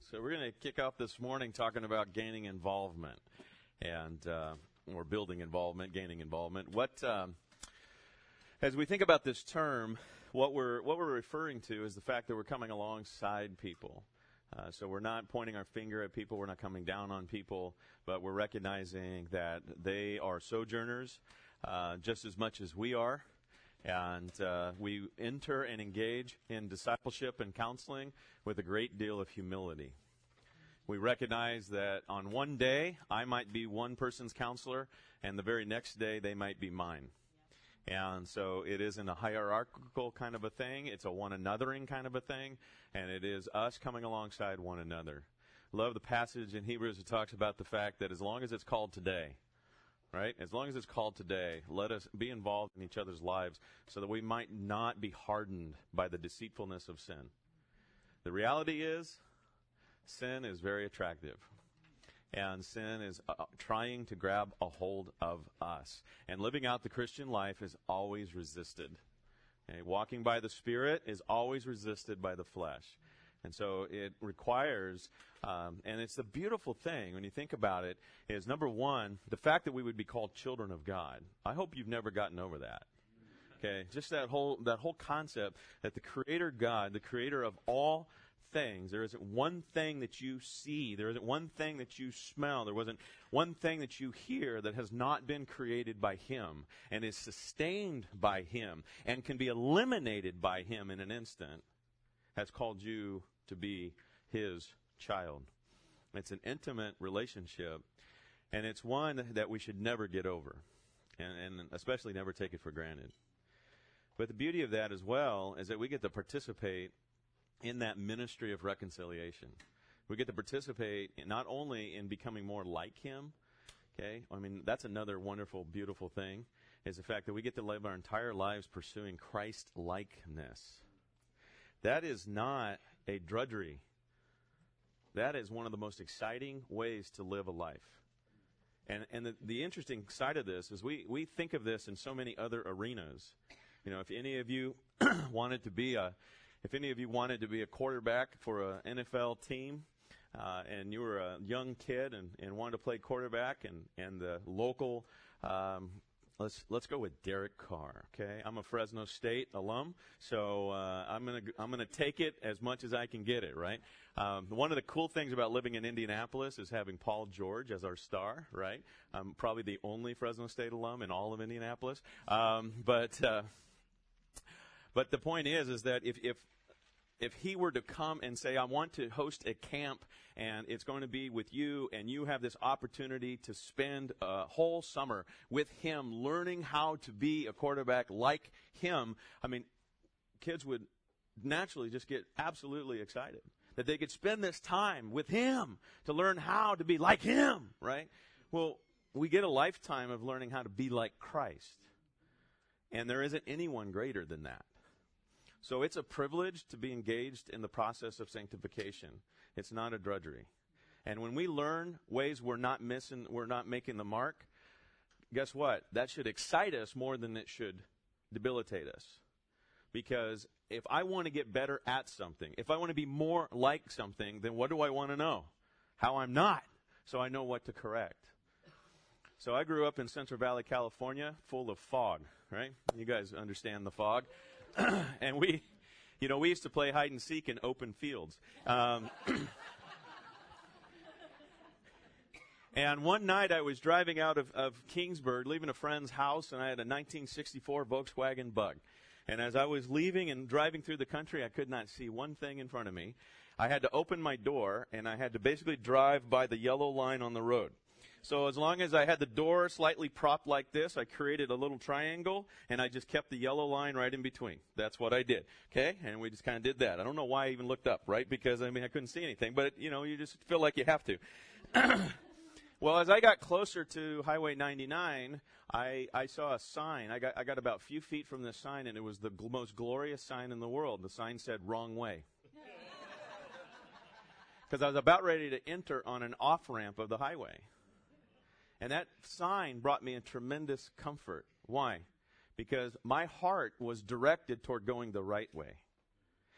So we're going to kick off this morning talking about gaining involvement, and or building involvement, gaining involvement. As we think about this term, what we're referring to is the fact that we're coming alongside people. So we're not pointing our finger at people, we're not coming down on people, but we're recognizing that they are sojourners just as much as we are. And we enter and engage in discipleship and counseling with a great deal of humility. We recognize that on one day, I might be one person's counselor, and the very next day, they might be mine. And so it isn't a hierarchical kind of a thing. It's a one-anothering kind of a thing, and it is us coming alongside one another. Love the passage in Hebrews that talks about the fact that as long as it's called today, right? As long as it's called today, let us be involved in each other's lives so that we might not be hardened by the deceitfulness of sin. The reality is, sin is very attractive. And sin is trying to grab a hold of us. And living out the Christian life is always resisted. Okay? Walking by the Spirit is always resisted by the flesh. And so it requires, and it's a beautiful thing when you think about it, is number one, the fact that we would be called children of God. I hope you've never gotten over that. Okay, just that whole concept that the Creator God, the Creator of all things, there isn't one thing that you see, there isn't one thing that you smell, there wasn't one thing that you hear that has not been created by Him and is sustained by Him and can be eliminated by Him in an instant, has called you to be His child. It's an intimate relationship, and it's one that we should never get over, and especially never take it for granted. But the beauty of that as well is that we get to participate in that ministry of reconciliation. We get to participate not only in becoming more like Him, okay? I mean, that's another wonderful, beautiful thing, is the fact that we get to live our entire lives pursuing Christ-likeness. That is not a drudgery. That is one of the most exciting ways to live a life. And the interesting side of this is we think of this in so many other arenas. You know, if any of you wanted to be a quarterback for an NFL team, and you were a young kid and wanted to play quarterback, and the local let's go with Derek Carr. Okay, I'm a Fresno State alum, so I'm gonna take it as much as I can get it. Right. One of the cool things about living in Indianapolis is having Paul George as our star. Right. I'm probably the only Fresno State alum in all of Indianapolis. But the point is that if he were to come and say, I want to host a camp and it's going to be with you and you have this opportunity to spend a whole summer with him learning how to be a quarterback like him, I mean, kids would naturally just get absolutely excited that they could spend this time with him to learn how to be like him, right? Well, we get a lifetime of learning how to be like Christ. And there isn't anyone greater than that. So it's a privilege to be engaged in the process of sanctification. It's not a drudgery. And when we learn ways we're not making the mark, guess what? That should excite us more than it should debilitate us. Because if I want to get better at something, if I want to be more like something, then what do I want to know? How I'm not, so I know what to correct. So I grew up in Central Valley, California, full of fog, right? You guys understand the fog. And we used to play hide and seek in open fields. And one night I was driving out of Kingsburg, leaving a friend's house, and I had a 1964 Volkswagen Bug. And as I was leaving and driving through the country, I could not see one thing in front of me. I had to open my door, and I had to basically drive by the yellow line on the road. So as long as I had the door slightly propped like this, I created a little triangle, and I just kept the yellow line right in between. That's what I did, okay? And we just kind of did that. I don't know why I even looked up, right? Because, I couldn't see anything. But, you just feel like you have to. Well, as I got closer to Highway 99, I saw a sign. I got about a few feet from this sign, and it was the most glorious sign in the world. The sign said, "Wrong way." Because I was about ready to enter on an off-ramp of the highway. And that sign brought me a tremendous comfort. Why? Because my heart was directed toward going the right way.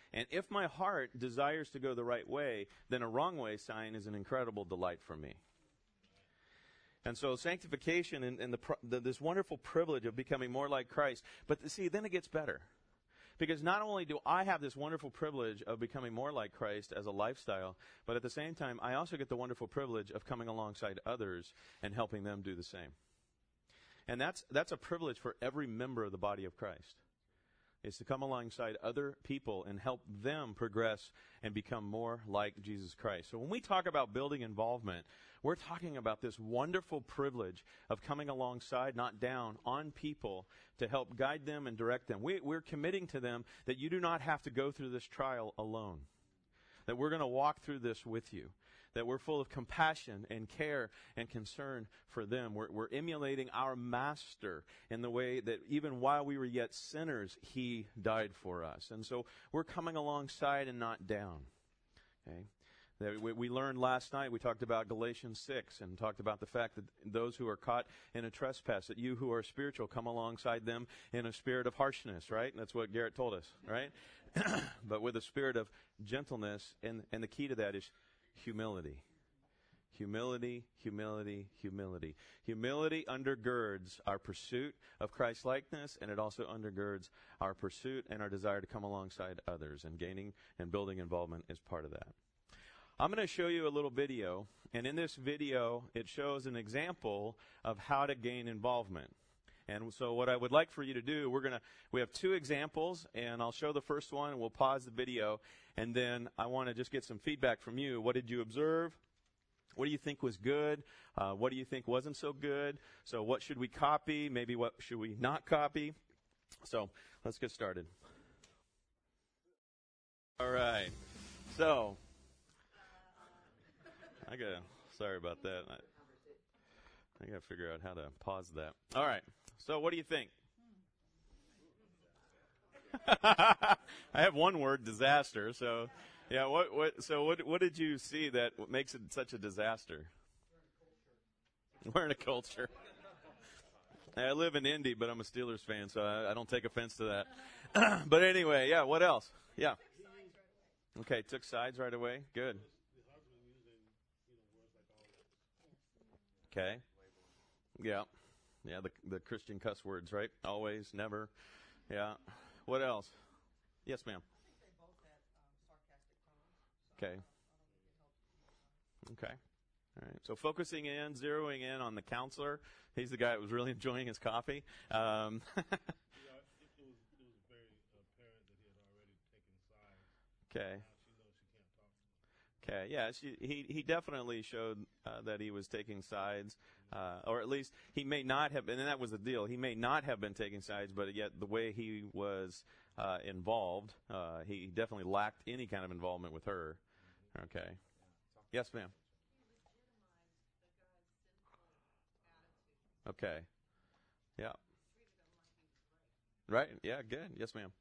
And if my heart desires to go the right way, then a wrong way sign is an incredible delight for me. And so sanctification and this wonderful privilege of becoming more like Christ. But see, then it gets better. Because not only do I have this wonderful privilege of becoming more like Christ as a lifestyle, but at the same time, I also get the wonderful privilege of coming alongside others and helping them do the same. And that's a privilege for every member of the body of Christ, is to come alongside other people and help them progress and become more like Jesus Christ. So when we talk about building involvement, we're talking about this wonderful privilege of coming alongside, not down, on people to help guide them and direct them. We're committing to them that you do not have to go through this trial alone, that we're going to walk through this with you, that we're full of compassion and care and concern for them. We're emulating our Master in the way that even while we were yet sinners, He died for us. And so we're coming alongside and not down. Okay? We learned last night, we talked about Galatians 6 and talked about the fact that those who are caught in a trespass, that you who are spiritual come alongside them in a spirit of harshness, right? And that's what Garrett told us, right? But with a spirit of gentleness, and the key to that is humility. Humility, humility, humility. Humility undergirds our pursuit of Christ-likeness, and it also undergirds our pursuit and our desire to come alongside others, and gaining and building involvement is part of that. I'm going to show you a little video, and in this video, it shows an example of how to gain involvement. And so what I would like for you to do, we have two examples, and I'll show the first one, and we'll pause the video, and then I want to just get some feedback from you. What did you observe? What do you think was good? What do you think wasn't so good? So what should we copy? Maybe what should we not copy? So let's get started. All right. So sorry about that. I got to figure out how to pause that. All right. So what do you think? I have one word, disaster. So, yeah. What did you see that makes it such a disaster? We're in a culture. I live in Indy, but I'm a Steelers fan, so I don't take offense to that. But anyway, yeah. What else? Yeah. Okay. Took sides right away. Good. Okay. Yeah. Yeah, the Christian cuss words, right? Always, never. Yeah. What else? Yes, ma'am. Okay. Okay. All right. So focusing in, zeroing in on the counselor. He's the guy that was really enjoying his coffee. It was very apparent that he had already taken sides. Okay. Now she knows she can't talk to him. Okay, yeah, he definitely showed that he was taking sides, or at least he may not have, and that was the deal. He may not have been taking sides, but yet the way he was involved, he definitely lacked any kind of involvement with her. Okay. Yes, ma'am. Okay. Yeah. Right. Yeah. Good. Yes, ma'am.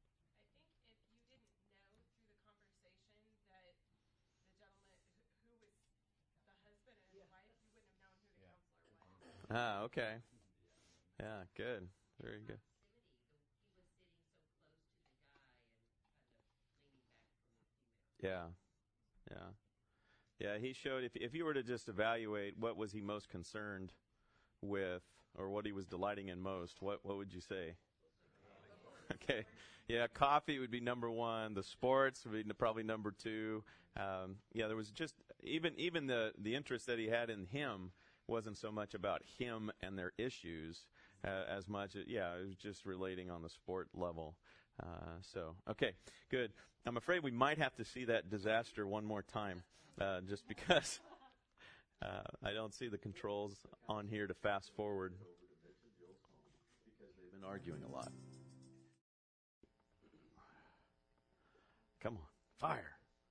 Ah, okay. Yeah, good. Very good. Yeah. Yeah. Yeah, he showed if you were to just evaluate what was he most concerned with or what he was delighting in most, what would you say? Okay. Yeah, coffee would be number one. The sports would be probably number two. Yeah, there was just even the interest that he had in him wasn't so much about him and their issues as much. It was just relating on the sport level. Okay, good. I'm afraid we might have to see that disaster one more time, just because I don't see the controls on here to fast forward. Because they've been arguing a lot. Come on, fire.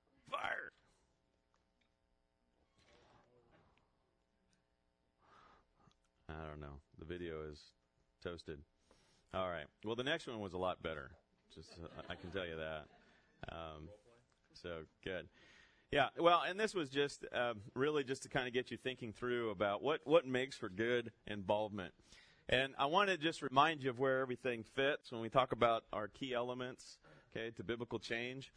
I don't know. The video is toasted. All right. Well, the next one was a lot better. Just I can tell you that. So good. Yeah. Well, and this was just really just to kind of get you thinking through about what makes for good involvement. And I want to just remind you of where everything fits when we talk about our key elements. okay, to biblical change.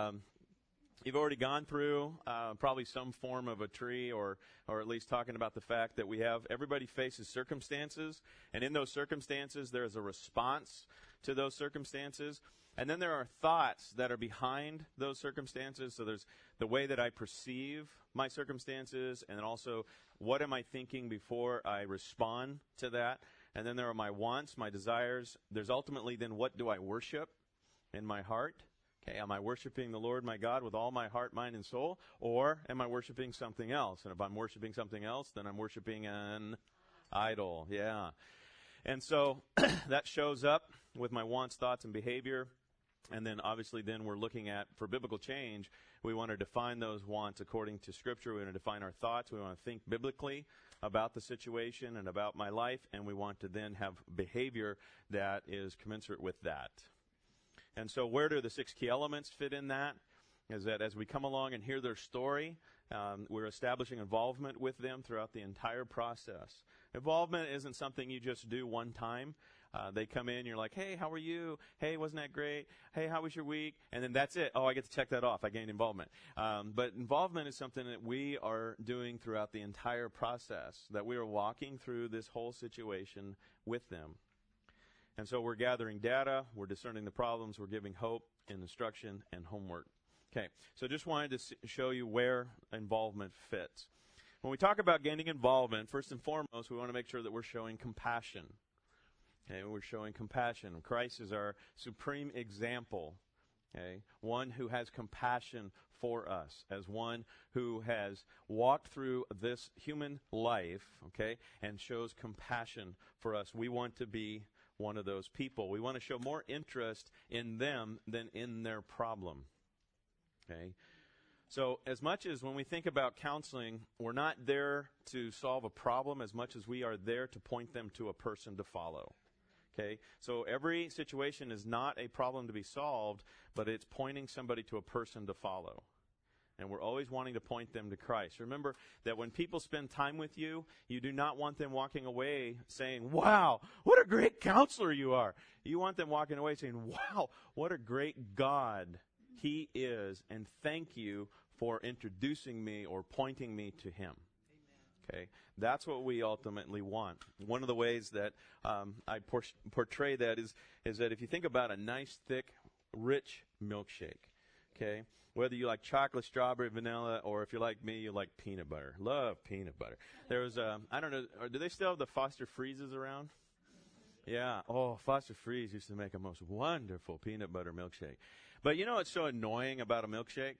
You've already gone through probably some form of a tree, or at least talking about the fact that everybody faces circumstances, and in those circumstances there is a response to those circumstances. And then there are thoughts that are behind those circumstances. So there's the way that I perceive my circumstances, and then also what am I thinking before I respond to that. And then there are my wants, my desires. There's ultimately then what do I worship in my heart? Okay, am I worshiping the Lord my God with all my heart, mind, and soul? Or am I worshiping something else? And if I'm worshiping something else, then I'm worshiping an idol. Yeah. And so that shows up with my wants, thoughts, and behavior. And then obviously then we're looking at, for biblical change, we want to define those wants according to Scripture. We want to define our thoughts. We want to think biblically about the situation and about my life. And we want to then have behavior that is commensurate with that. And so where do the 6 key elements fit in that? Is that as we come along and hear their story, we're establishing involvement with them throughout the entire process. Involvement isn't something you just do one time. They come in, you're like, hey, how are you? Hey, wasn't that great? Hey, how was your week? And then that's it. Oh, I get to check that off. I gained involvement. But involvement is something that we are doing throughout the entire process, that we are walking through this whole situation with them. And so we're gathering data, we're discerning the problems, we're giving hope and instruction and homework. Okay, so just wanted to show you where involvement fits. When we talk about gaining involvement, first and foremost, we want to make sure that we're showing compassion. Okay, we're showing compassion. Christ is our supreme example. Okay, one who has compassion for us, as one who has walked through this human life, okay, and shows compassion for us. We want to be one of those people. We want to show more interest in them than in their problem. Okay? So as much as when we think about counseling, we're not there to solve a problem as much as we are there to point them to a person to follow. Okay? So every situation is not a problem to be solved, but it's pointing somebody to a person to follow. And we're always wanting to point them to Christ. Remember that when people spend time with you, you do not want them walking away saying, wow, what a great counselor you are. You want them walking away saying, wow, what a great God He is, and thank you for introducing me or pointing me to Him. Okay, that's what we ultimately want. One of the ways that I portray that is that if you think about a nice, thick, rich milkshake, okay, whether you like chocolate, strawberry, vanilla, or if you're like me, you like peanut butter. Love peanut butter. There was, I don't know, do they still have the Foster Freezes around? Yeah. Oh, Foster Freeze used to make a most wonderful peanut butter milkshake. But you know what's so annoying about a milkshake?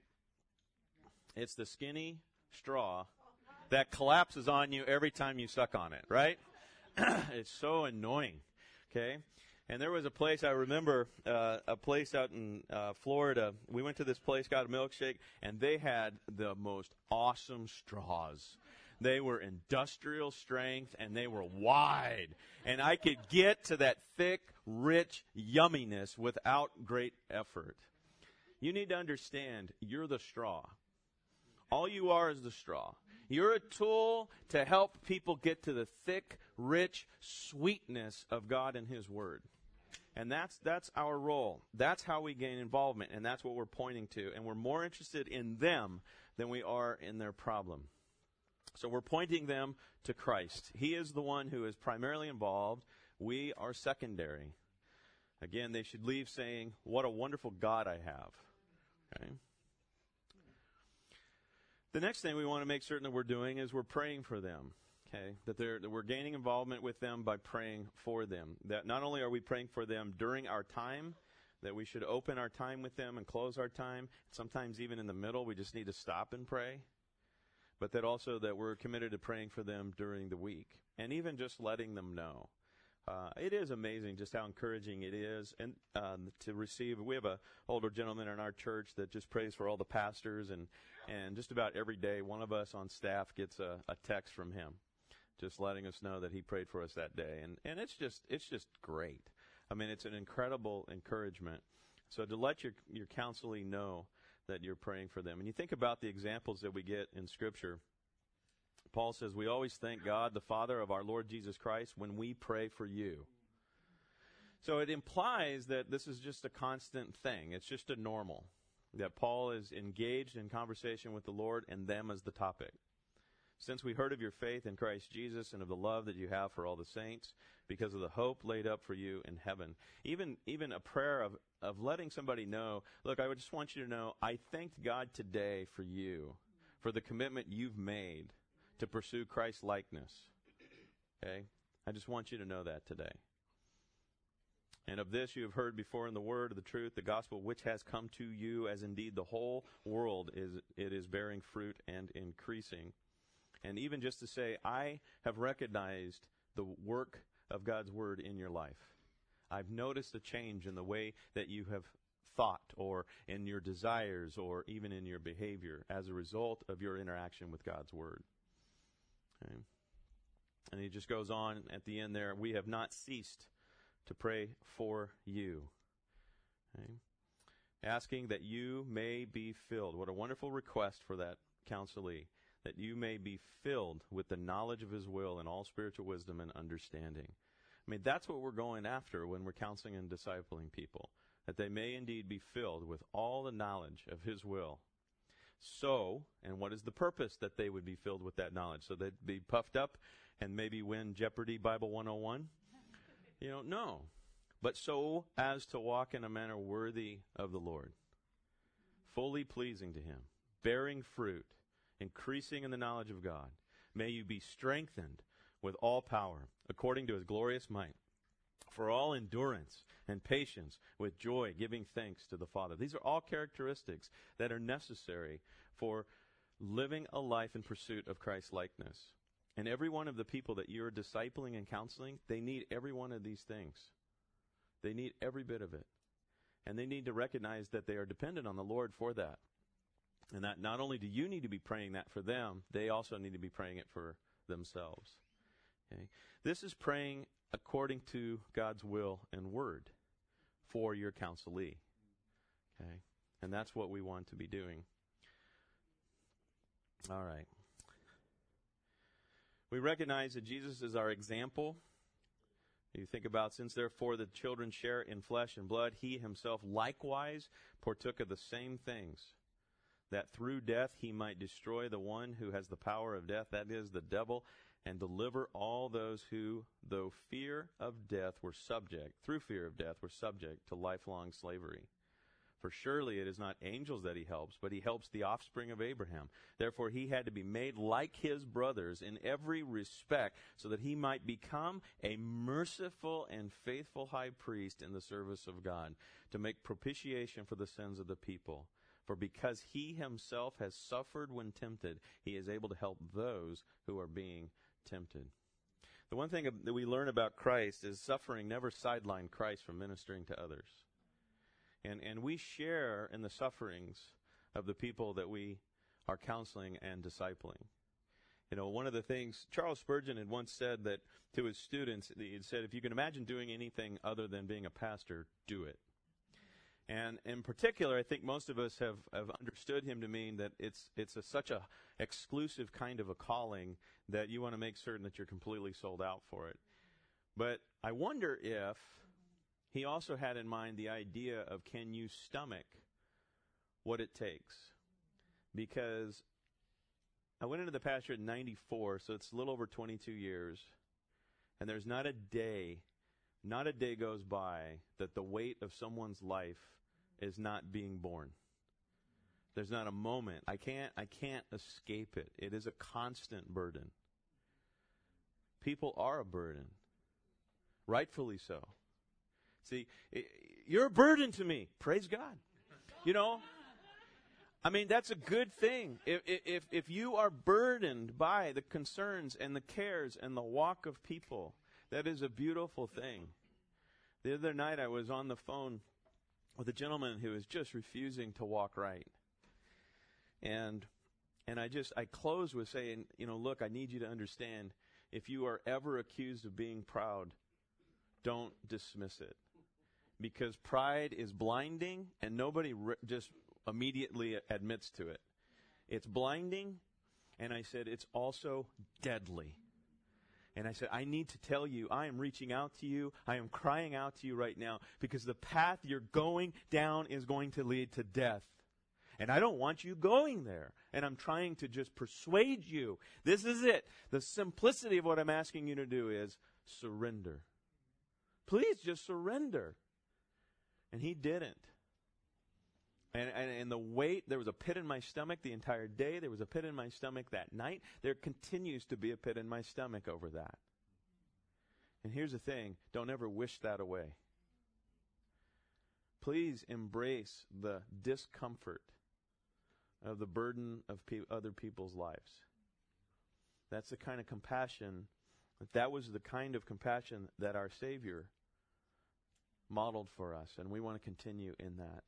It's the skinny straw that collapses on you every time you suck on it, right? It's so annoying, okay? And there was a place, I remember, a place out in Florida. We went to this place, got a milkshake, and they had the most awesome straws. They were industrial strength, and they were wide. And I could get to that thick, rich yumminess without great effort. You need to understand, you're the straw. All you are is the straw. You're a tool to help people get to the thick, rich sweetness of God and His Word. And that's our role. That's how we gain involvement, and that's what we're pointing to. And we're more interested in them than we are in their problem. So we're pointing them to Christ. He is the one who is primarily involved. We are secondary. Again, they should leave saying, what a wonderful God I have. Okay. The next thing we want to make certain that we're doing is we're praying for them. Okay, that we're gaining involvement with them by praying for them. That not only are we praying for them during our time, that we should open our time with them and close our time. Sometimes even in the middle, we just need to stop and pray. But that also that we're committed to praying for them during the week. And even just letting them know. It is amazing just how encouraging it is and to receive. We have an older gentleman in our church that just prays for all the pastors. And just about every day, one of us on staff gets a text from him, just letting us know that he prayed for us that day. And it's just great. I mean, it's an incredible encouragement. So to let your counselee know that you're praying for them. And you think about the examples that we get in Scripture. Paul says, we always thank God, the Father of our Lord Jesus Christ, when we pray for you. So it implies that this is just a constant thing. It's just a normal. That Paul is engaged in conversation with the Lord and them as the topic. Since we heard of your faith in Christ Jesus and of the love that you have for all the saints, because of the hope laid up for you in heaven. Even a prayer of letting somebody know, look, I just want you to know, I thanked God today for you, for the commitment you've made to pursue Christ's likeness. Okay? I just want you to know that today. And of this you have heard before in the word of the truth, the gospel which has come to you, as indeed the whole world is bearing fruit and increasing. And even just to say, I have recognized the work of God's word in your life. I've noticed a change in the way that you have thought, or in your desires, or even in your behavior as a result of your interaction with God's word. Okay. And he just goes on at the end there, we have not ceased to pray for you. Okay. Asking that you may be filled. What a wonderful request for that counselee. That you may be filled with the knowledge of his will and all spiritual wisdom and understanding. I mean, that's what we're going after when we're counseling and discipling people. That they may indeed be filled with all the knowledge of his will. So, and what is the purpose that they would be filled with that knowledge? So they'd be puffed up and maybe win Jeopardy Bible 101? No. But so as to walk in a manner worthy of the Lord, fully pleasing to him, bearing fruit, increasing in the knowledge of God. May you be strengthened with all power, according to his glorious might, for all endurance and patience with joy, giving thanks to the Father. These are all characteristics that are necessary for living a life in pursuit of Christ's likeness. And every one of the people that you're discipling and counseling, they need every one of these things. They need every bit of it. And they need to recognize that they are dependent on the Lord for that. And that not only do you need to be praying that for them, they also need to be praying it for themselves. Okay? This is praying according to God's will and word for your counselee. Okay? And that's what we want to be doing. All right. We recognize that Jesus is our example. You think about, since therefore the children share in flesh and blood, he himself likewise partook of the same things, that through death he might destroy the one who has the power of death, that is, the devil, and deliver all those who, through fear of death, were subject to lifelong slavery. For surely it is not angels that he helps, but he helps the offspring of Abraham. Therefore he had to be made like his brothers in every respect, so that he might become a merciful and faithful high priest in the service of God, to make propitiation for the sins of the people. For because he himself has suffered when tempted, he is able to help those who are being tempted. The one thing that we learn about Christ is suffering never sidelined Christ from ministering to others. And we share in the sufferings of the people that we are counseling and discipling. One of the things, Charles Spurgeon had once said that to his students, he had said, if you can imagine doing anything other than being a pastor, do it. And in particular, I think most of us have understood him to mean that it's such a exclusive kind of a calling that you want to make certain that you're completely sold out for it. But I wonder if he also had in mind the idea of, can you stomach what it takes? Because I went into the pastorate in 94, so it's a little over 22 years, and there's not a day goes by that the weight of someone's life is not being borne. There's not a moment. I can't escape it. It is a constant burden. People are a burden. Rightfully so. See, you're a burden to me. Praise God. I mean, that's a good thing. If you are burdened by the concerns and the cares and the walk of people, that is a beautiful thing. The other night I was on the phone with a gentleman who was just refusing to walk right. And I closed with saying, look, I need you to understand, if you are ever accused of being proud, don't dismiss it. Because pride is blinding, and nobody just immediately admits to it. It's blinding, and I said it's also deadly. And I said, I need to tell you, I am reaching out to you. I am crying out to you right now because the path you're going down is going to lead to death. And I don't want you going there. And I'm trying to just persuade you. This is it. The simplicity of what I'm asking you to do is surrender. Please just surrender. And he didn't. And the weight, there was a pit in my stomach the entire day. There was a pit in my stomach that night. There continues to be a pit in my stomach over that. And here's the thing, don't ever wish that away. Please embrace the discomfort of the burden of other people's lives. That's the kind of compassion, that was the kind of compassion that our Savior modeled for us. And we want to continue in that.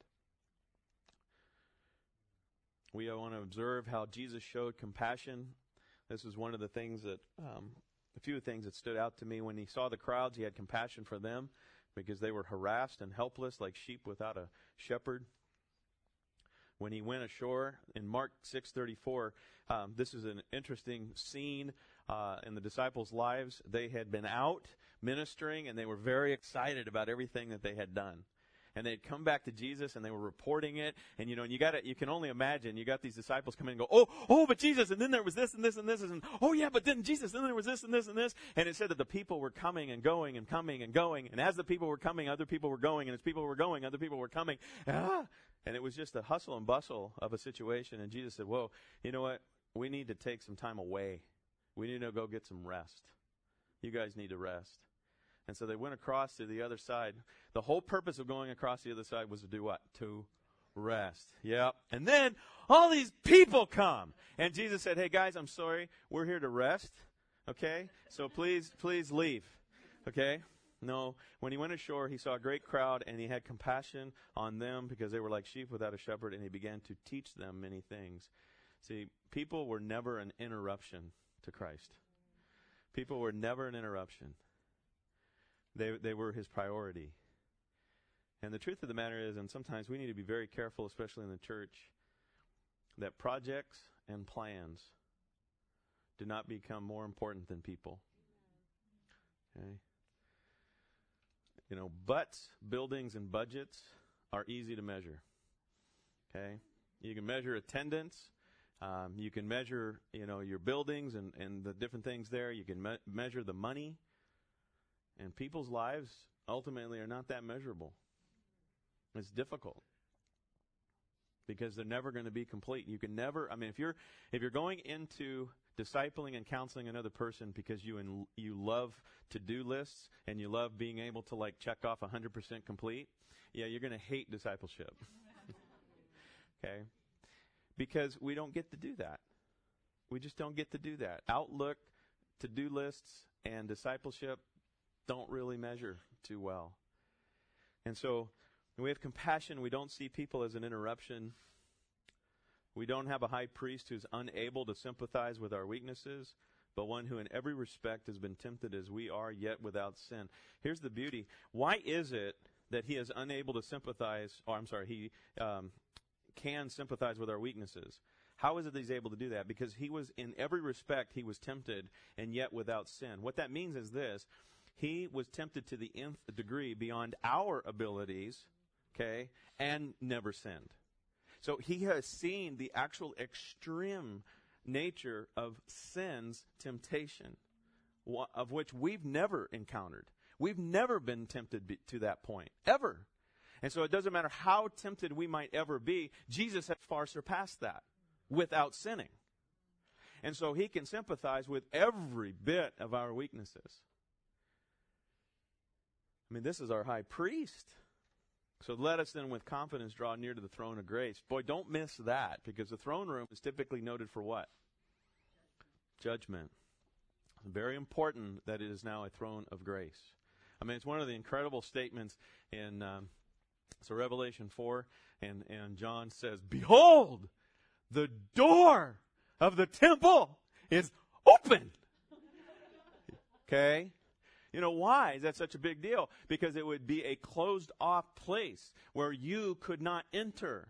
We want to observe how Jesus showed compassion. This is one of the things that, a few things that stood out to me. When he saw the crowds, he had compassion for them because they were harassed and helpless like sheep without a shepherd. When he went ashore in Mark 6:34, this is an interesting scene in the disciples' lives. They had been out ministering and they were very excited about everything that they had done. And they'd come back to Jesus and they were reporting it. And you can only imagine, you got these disciples come in and go, oh, but Jesus, and then there was this and this and this, and oh yeah, but then Jesus, and then there was this and this and this. And it said that the people were coming and going and coming and going. And as the people were coming, other people were going. And as people were going, other people were coming. And it was just a hustle and bustle of a situation. And Jesus said, whoa, you know what? We need to take some time away. We need to go get some rest. You guys need to rest. And so they went across to the other side. The whole purpose of going across the other side was to do what? To rest. Yep. And then all these people come. And Jesus said, hey guys, I'm sorry. We're here to rest. Okay? So please leave. Okay? No. When he went ashore, he saw a great crowd and he had compassion on them because they were like sheep without a shepherd, and he began to teach them many things. See, people were never an interruption to Christ. People were never an interruption. They were his priority. And the truth of the matter is, and sometimes we need to be very careful, especially in the church, that projects and plans do not become more important than people. Okay? Butts, buildings, and budgets are easy to measure. Okay? You can measure attendance. You can measure, your buildings and the different things there. You can measure the money. And people's lives ultimately are not that measurable. It's difficult because they're never going to be complete. You can never, if you're going into discipling and counseling another person because you love to-do lists and you love being able to check off 100% complete, yeah, you're going to hate discipleship. Okay? Because we don't get to do that. We just don't get to do that. Outlook, to-do lists, and discipleship don't really measure too well. And so we have compassion. We don't see people as an interruption. We don't have a high priest who's unable to sympathize with our weaknesses, but one who in every respect has been tempted as we are, yet without sin. Here's the beauty. Why is it that he is unable to sympathize, he can sympathize with our weaknesses? How is it that he's able to do that? Because he was, in every respect, he was tempted and yet without sin. What that means is this. He was tempted to the nth degree beyond our abilities, okay, and never sinned. So he has seen the actual extreme nature of sin's temptation, of which we've never encountered. We've never been tempted to that point, ever. And so it doesn't matter how tempted we might ever be, Jesus has far surpassed that without sinning. And so he can sympathize with every bit of our weaknesses. This is our high priest. So let us then with confidence draw near to the throne of grace. Boy, don't miss that, because the throne room is typically noted for what? Judgment. Very important that it is now a throne of grace. It's one of the incredible statements in Revelation 4, and John says, behold, the door of the temple is open. Okay? Why is that such a big deal? Because it would be a closed-off place where you could not enter.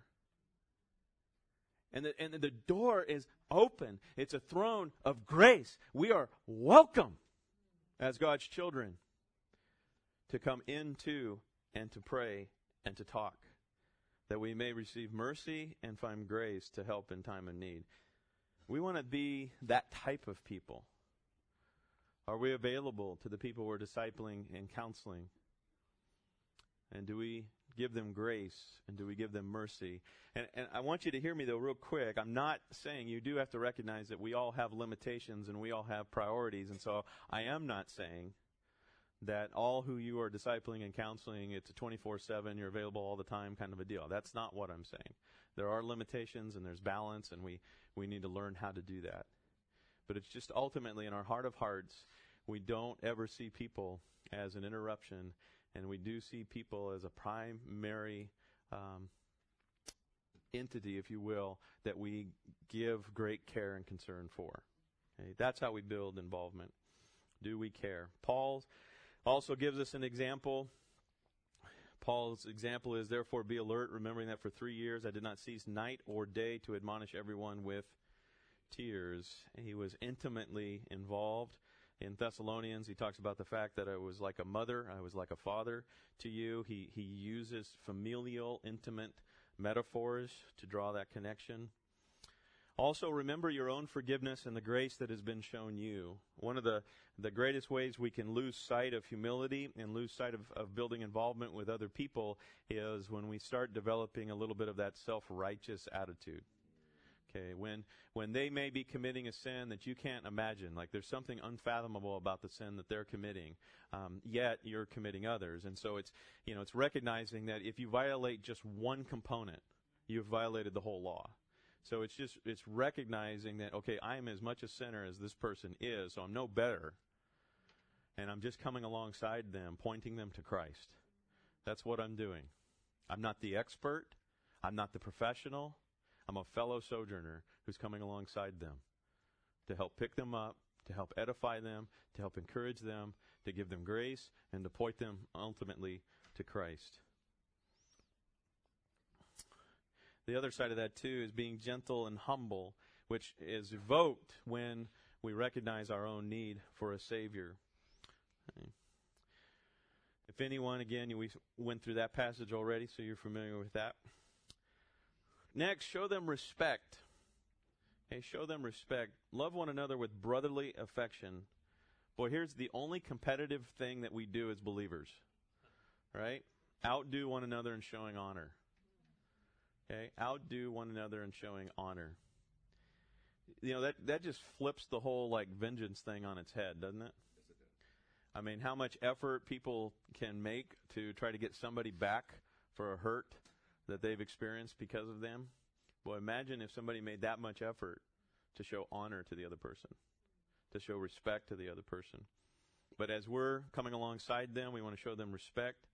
And the door is open. It's a throne of grace. We are welcome. as God's children to come into and to pray and to talk, that we may receive mercy and find grace to help in time of need. We want to be that type of people. Are we available to the people we're discipling and counseling? And do we give them grace, and do we give them mercy? And I want you to hear me, though, real quick. I'm not saying, you do have to recognize that we all have limitations and we all have priorities. And so I am not saying that all who you are discipling and counseling, it's a 24/7, you're available all the time kind of a deal. That's not what I'm saying. There are limitations and there's balance, and we need to learn how to do that. But it's just ultimately in our heart of hearts, we don't ever see people as an interruption, and we do see people as a primary entity, if you will, that we give great care and concern for. Okay? That's how we build involvement. Do we care? Paul also gives us an example. Paul's example is, therefore be alert, remembering that for 3 years I did not cease night or day to admonish everyone with tears. He was intimately involved. In Thessalonians, he talks about the fact that I was like a mother, I was like a father to you. He uses familial, intimate metaphors to draw that connection. Also, remember your own forgiveness and the grace that has been shown you. One of the greatest ways we can lose sight of humility and lose sight of building involvement with other people is when we start developing a little bit of that self-righteous attitude. Okay, when they may be committing a sin that you can't imagine, like there's something unfathomable about the sin that they're committing, yet you're committing others. And so it's recognizing that if you violate just one component, you've violated the whole law. So it's recognizing that, okay, I am as much a sinner as this person is, so I'm no better. And I'm just coming alongside them, pointing them to Christ. That's what I'm doing. I'm not the expert. I'm not the professional. I'm a fellow sojourner who's coming alongside them to help pick them up, to help edify them, to help encourage them, to give them grace, and to point them ultimately to Christ. The other side of that, too, is being gentle and humble, which is evoked when we recognize our own need for a Savior. Okay. If anyone, again, we went through that passage already, so you're familiar with that. Next, show them respect. Okay, show them respect. Love one another with brotherly affection. Boy, here's the only competitive thing that we do as believers, right? Outdo one another in showing honor. Okay, outdo one another in showing honor. You know, that just flips the whole like vengeance thing on its head, doesn't it? Yes, it does. I mean, how much effort people can make to try to get somebody back for a hurt that they've experienced because of them. Well, imagine if somebody made that much effort to show honor to the other person, to show respect to the other person. But as we're coming alongside them, we want to show them respect.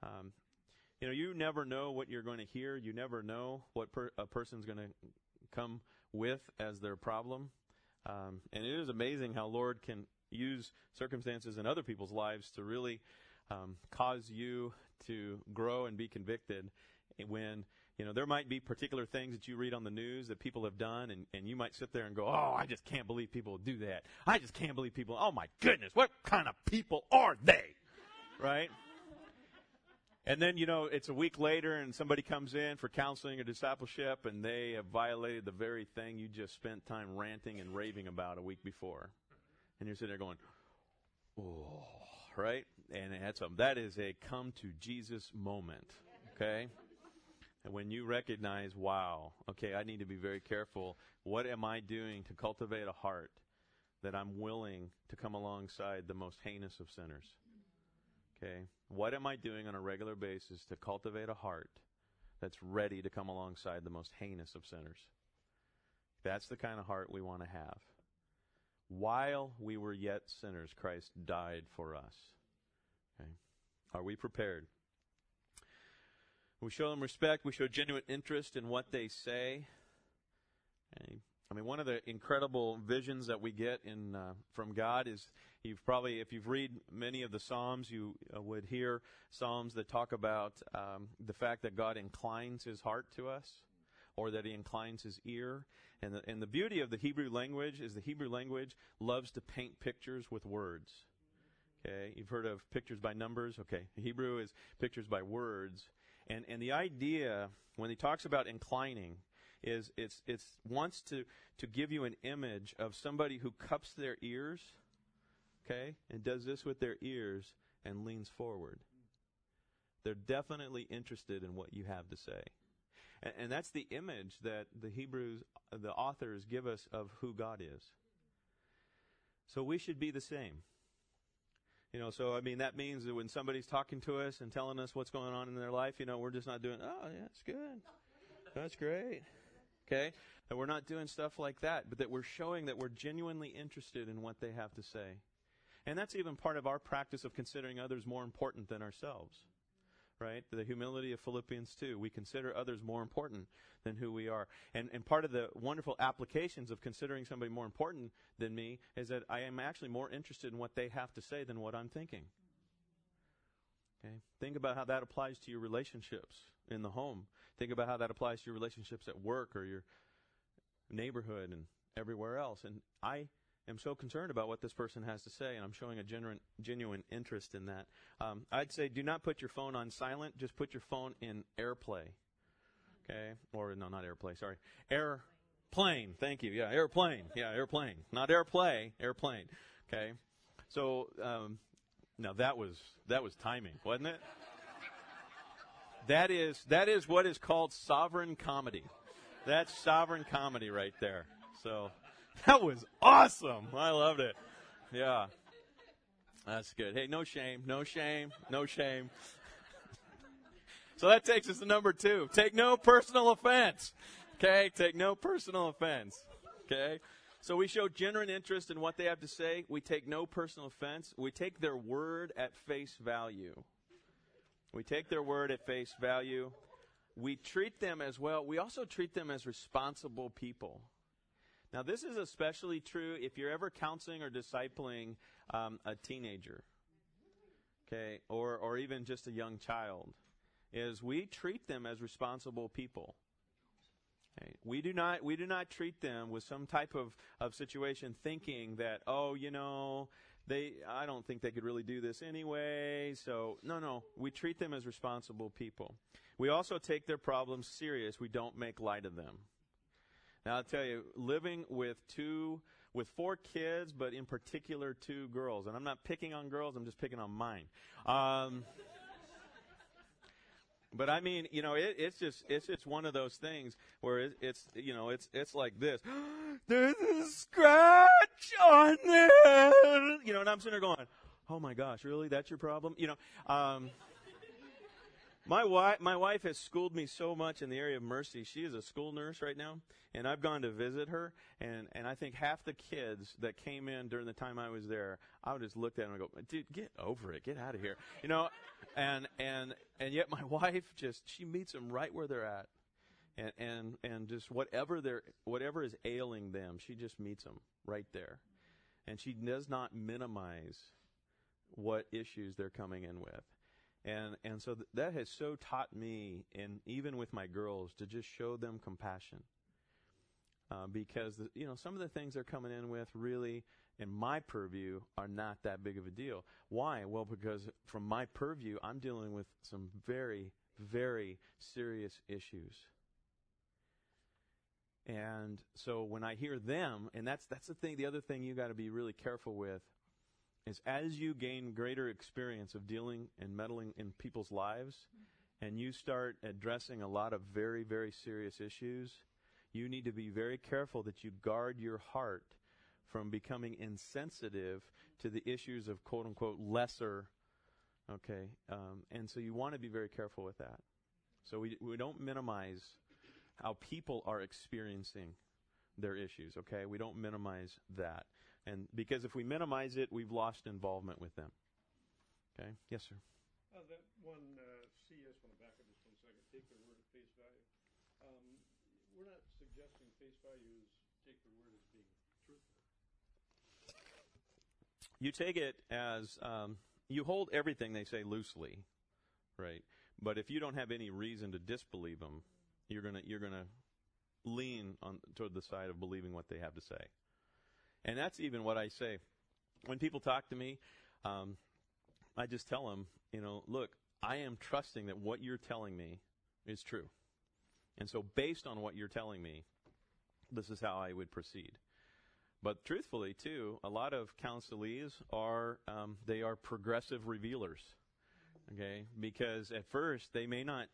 You never know what you're going to hear. You never know what a person's going to come with as their problem. And it is amazing how Lord can use circumstances in other people's lives to really cause you to grow and be convicted. When, there might be particular things that you read on the news that people have done, and you might sit there and go, oh, I just can't believe people do that. I just can't believe people, oh my goodness, what kind of people are they? Right? And then, it's a week later and somebody comes in for counseling or discipleship and they have violated the very thing you just spent time ranting and raving about a week before. And you're sitting there going, oh, right? And that is a come to Jesus moment, okay? And when you recognize, wow, okay, I need to be very careful. What am I doing to cultivate a heart that I'm willing to come alongside the most heinous of sinners? Okay, what am I doing on a regular basis to cultivate a heart that's ready to come alongside the most heinous of sinners? That's the kind of heart we want to have. While we were yet sinners, Christ died for us. Okay, are we prepared? We show them respect. We show genuine interest in what they say. Okay. I mean, one of the incredible visions that we get from God is if you've read many of the Psalms, you would hear Psalms that talk about the fact that God inclines His heart to us, or that He inclines His ear. And the beauty of the Hebrew language is the Hebrew language loves to paint pictures with words. Okay, you've heard of pictures by numbers. Okay, Hebrew is pictures by words. And the idea, when he talks about inclining, is it's wants to give you an image of somebody who cups their ears, okay, and does this with their ears and leans forward. They're definitely interested in what you have to say. And that's the image that the authors give us of who God is. So we should be the same. So I mean, that means that when somebody's talking to us and telling us what's going on in their life, we're just not doing, oh, yeah, that's good. That's great. Okay? That we're not doing stuff like that, but that we're showing that we're genuinely interested in what they have to say. And that's even part of our practice of considering others more important than ourselves. Right? The humility of Philippians 2. We consider others more important than who we are. And part of the wonderful applications of considering somebody more important than me is that I am actually more interested in what they have to say than what I'm thinking. Okay? Think about how that applies to your relationships in the home. Think about how that applies to your relationships at work or your neighborhood and everywhere else. And I am so concerned about what this person has to say, and I'm showing a genuine interest in that. I'd say do not put your phone on silent. Just put your phone in airplay. Okay? Or, no, not airplay, sorry. Airplane. Thank you. Yeah, airplane. Yeah, airplane. Not airplay, airplane. Okay? So, now that was timing, wasn't it? That is what is called sovereign comedy. That's sovereign comedy right there. So, that was awesome. I loved it. Yeah. That's good. Hey, no shame, no shame, no shame. So that takes us to number 2. Take no personal offense. Okay? Take no personal offense. Okay? So we show genuine interest in what they have to say. We take no personal offense. We take their word at face value. We take their word at face value. We treat them as well. We also treat them as responsible people. Now, this is especially true if you're ever counseling or discipling a teenager, okay, or even just a young child, is we treat them as responsible people. Okay? We do not treat them with some type of situation thinking that, I don't think they could really do this anyway. So, no, we treat them as responsible people. We also take their problems serious. We don't make light of them. Now, I'll tell you, living with 4 kids, but in particular 2 girls, and I'm not picking on girls, I'm just picking on mine. But I mean, it's just one of those things where it's like this. There's a scratch on there. And I'm sitting there going, oh my gosh, really? That's your problem? My wife has schooled me so much in the area of mercy. She is a school nurse right now, and I've gone to visit her, and I think half the kids that came in during the time I was there, I would just look at them and go, dude, get over it, get out of here, and yet my wife she meets them right where they're at, and just whatever is ailing them, she just meets them right there, and she does not minimize what issues they're coming in with. And so that has so taught me, and even with my girls, to just show them compassion. Because, some of the things they're coming in with really, in my purview, are not that big of a deal. Why? Well, because from my purview, I'm dealing with some very, very serious issues. And so when I hear them, and that's the thing, the other thing you got to be really careful with, is as you gain greater experience of dealing and meddling in people's lives, and you start addressing a lot of very, very serious issues, you need to be very careful that you guard your heart from becoming insensitive to the issues of quote-unquote lesser, okay? And so you want to be very careful with that. So we don't minimize how people are experiencing their issues, okay? We don't minimize that. And because if we minimize it, we've lost involvement with them. Okay? Yes, sir. That one CS, want to back up just 1 second. Take their word at face value. We're not suggesting face value is take their word as being truthful. You take it as you hold everything they say loosely, right? But if you don't have any reason to disbelieve them, you're gonna lean toward the side of believing what they have to say. And that's even what I say. When people talk to me, I just tell them, look, I am trusting that what you're telling me is true. And so based on what you're telling me, this is how I would proceed. But truthfully, too, a lot of counselees they are progressive revealers, okay? Because at first they may not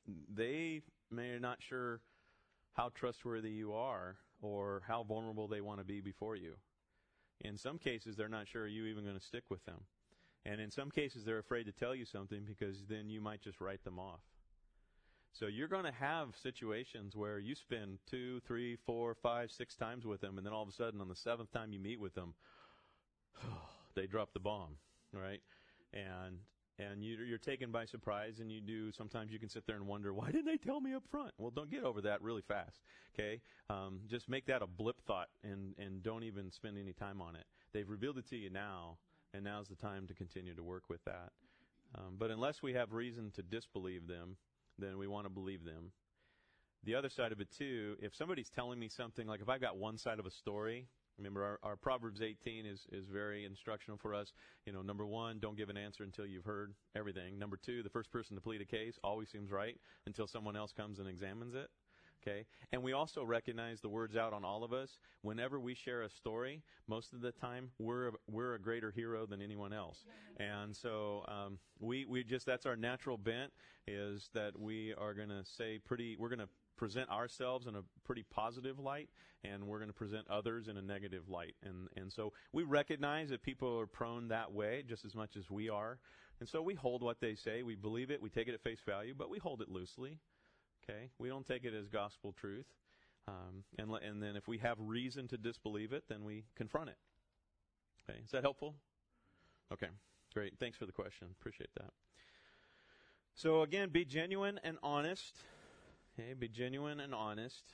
sure how trustworthy you are or how vulnerable they want to be before you. In some cases, they're not sure are you even going to stick with them. And in some cases, they're afraid to tell you something because then you might just write them off. So you're going to have situations where you spend 2, 3, 4, 5, 6 times with them, and then all of a sudden on the 7th time you meet with them, they drop the bomb, right? And you're taken by surprise, and sometimes you can sit there and wonder, why didn't they tell me up front? Well, don't get over that really fast, okay? Just make that a blip thought and don't even spend any time on it. They've revealed it to you now, and now's the time to continue to work with that. But unless we have reason to disbelieve them, then we want to believe them. The other side of it, too, if somebody's telling me something, like if I've got one side of a story, remember our Proverbs 18 is very instructional for us. Number 1, don't give an answer until you've heard everything. Number 2, the first person to plead a case always seems right until someone else comes and examines it. Okay? And we also recognize the word's out on all of us. Whenever we share a story, most of the time we're a greater hero than anyone else. And so that's our natural bent, is that we are going to we're going to present ourselves in a pretty positive light, and we're going to present others in a negative light. And so we recognize that people are prone that way just as much as we are. And so we hold what they say. We believe it. We take it at face value, but we hold it loosely. Okay, we don't take it as gospel truth, and then if we have reason to disbelieve it, then we confront it. Okay, is that helpful? Okay, great. Thanks for the question. Appreciate that. So again, be genuine and honest. Okay, be genuine and honest.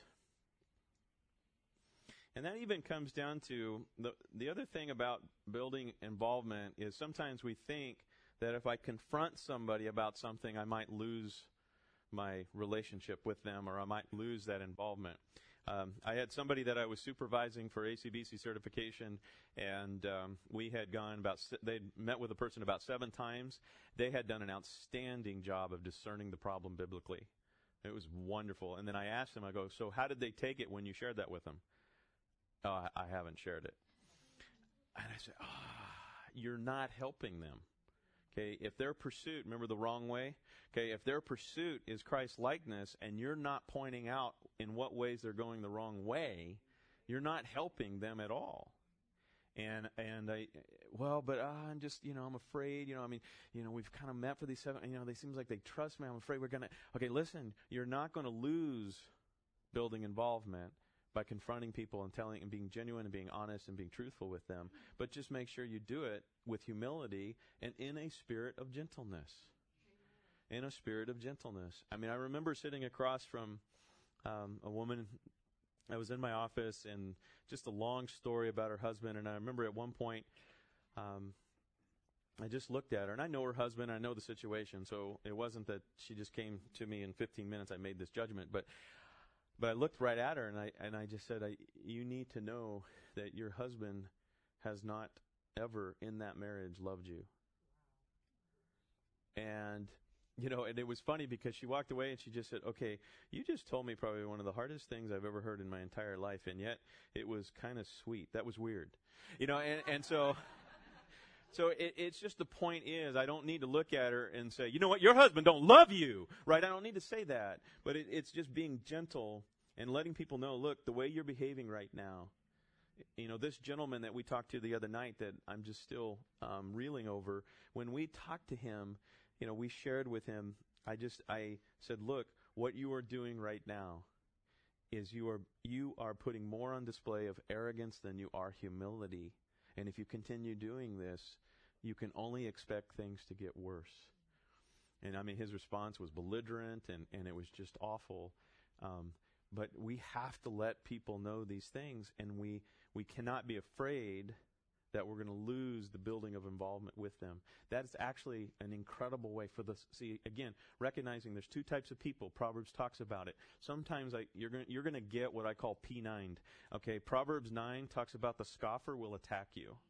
And that even comes down to the other thing about building involvement is sometimes we think that if I confront somebody about something, I might lose my relationship with them, or I might lose that involvement. I had somebody that I was supervising for ACBC certification, and we had gone they'd met with a person about 7 times. They had done an outstanding job of discerning the problem biblically. It was wonderful. And then I asked them, I go, so how did they take it when you shared that with them? Oh, I haven't shared it. And I said, you're not helping them. Okay, if their pursuit, remember the wrong way? Okay, if their pursuit is Christ-likeness and you're not pointing out in what ways they're going the wrong way, you're not helping them at all. And I'm just, I'm afraid, we've kind of met for these 7, they seems like they trust me. I'm afraid we're going to, okay, listen, you're not going to lose building involvement by confronting people and telling and being genuine and being honest and being truthful with them. But just make sure you do it with humility and in a spirit of gentleness. In a spirit of gentleness. I mean, I remember sitting across from a woman. I was in my office, and just a long story about her husband. And I remember at one point, I just looked at her, and I know her husband. I know the situation, so it wasn't that she just came to me in 15 minutes. I made this judgment, but I looked right at her, and I just said, you need to know that your husband has not ever in that marriage loved you. And, and it was funny because she walked away and she just said, okay, you just told me probably one of the hardest things I've ever heard in my entire life, and yet it was kind of sweet. That was weird. And so... So it's just the point is I don't need to look at her and say, you know what, your husband don't love you, right? I don't need to say that. But it's just being gentle and letting people know, look, the way you're behaving right now, this gentleman that we talked to the other night that I'm just still reeling over, when we talked to him, we shared with him, I said, look, what you are doing right now is you are putting more on display of arrogance than you are humility. And if you continue doing this, you can only expect things to get worse. And I mean, his response was belligerent, and it was just awful. But we have to let people know these things, and we cannot be afraid that we're going to lose the building of involvement with them. That is actually an incredible way for this. See, again, recognizing there's 2 types of people. Proverbs talks about it. Sometimes you're going to get what I call P9'd. Okay, Proverbs 9 talks about the scoffer will attack you.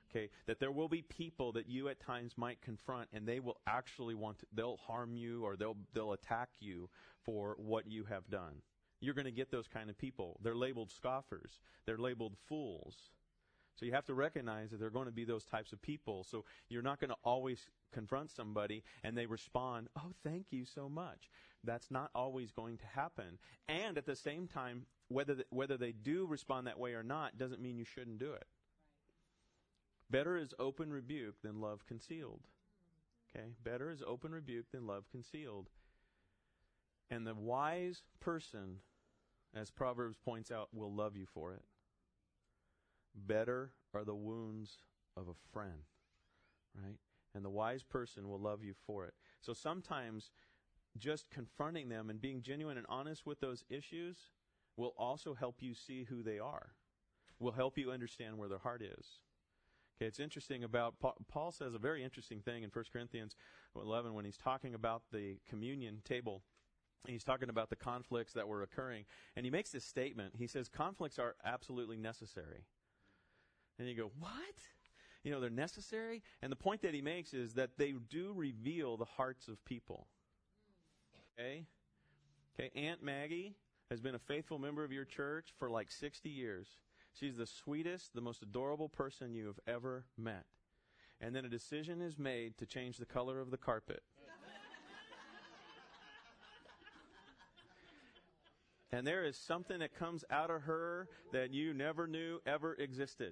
Okay, that there will be people that you at times might confront, and they will actually they'll harm you, or they'll attack you for what you have done. You're going to get those kind of people. They're labeled scoffers. They're labeled fools. So you have to recognize that there are going to be those types of people. So you're not going to always confront somebody and they respond, "Oh, thank you so much." That's not always going to happen. And at the same time, whether they do respond that way or not doesn't mean you shouldn't do it. Better is open rebuke than love concealed. Okay? Better is open rebuke than love concealed. And the wise person, as Proverbs points out, will love you for it. Better are the wounds of a friend, right? And the wise person will love you for it. So sometimes just confronting them and being genuine and honest with those issues will also help you see who they are, will help you understand where their heart is. Okay, it's interesting about, Paul says a very interesting thing in 1 Corinthians 11 when he's talking about the communion table. He's talking about the conflicts that were occurring. And he makes this statement. He says, conflicts are absolutely necessary. And you go, what? You know, they're necessary? And the point that he makes is that they do reveal the hearts of people. Okay? Okay, Aunt Maggie has been a faithful member of your church for like 60 years. She's the sweetest, the most adorable person you have ever met. And then a decision is made to change the color of the carpet. And there is something that comes out of her that you never knew ever existed.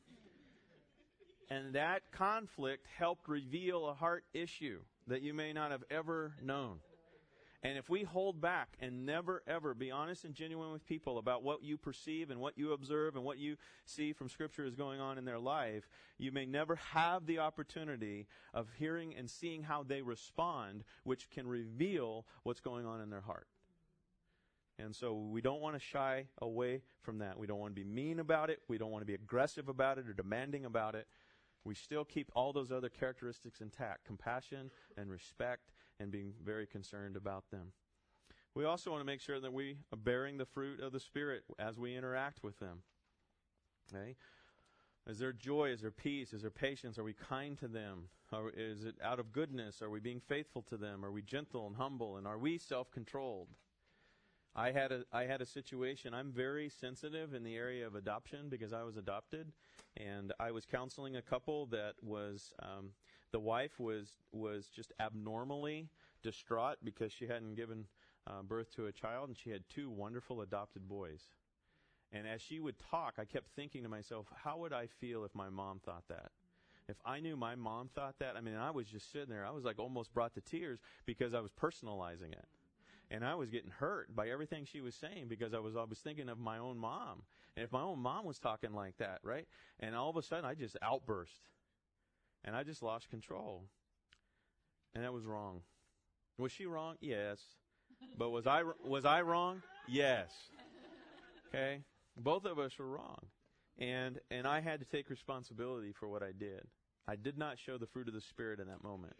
And that conflict helped reveal a heart issue that you may not have ever known. And if we hold back and never, ever be honest and genuine with people about what you perceive and what you observe and what you see from Scripture is going on in their life, you may never have the opportunity of hearing and seeing how they respond, which can reveal what's going on in their heart. And so we don't want to shy away from that. We don't want to be mean about it. We don't want to be aggressive about it or demanding about it. We still keep all those other characteristics intact, compassion and respect, and being very concerned about them. We also want to make sure that we are bearing the fruit of the Spirit as we interact with them. Okay? Is there joy? Is there peace? Is there patience? Are we kind to them? Or is it out of goodness? Are we being faithful to them? Are we gentle and humble? And are we self-controlled? I had a situation. I'm very sensitive in the area of adoption because I was adopted, and I was counseling a couple that was the wife was just abnormally distraught because she hadn't given birth to a child, and she had two wonderful adopted boys. And as she would talk, I kept thinking to myself, how would I feel if my mom thought that? If I knew my mom thought that, I mean, I was just sitting there. I was like almost brought to tears because I was personalizing it. And I was getting hurt by everything she was saying because I was thinking of my own mom. And if my own mom was talking like that, right? And all of a sudden, I just outburst. And I just lost control. And that was wrong. Was she wrong? Yes. But was I wrong? Yes. Okay? Both of us were wrong. And I had to take responsibility for what I did. I did not show the fruit of the Spirit in that moment.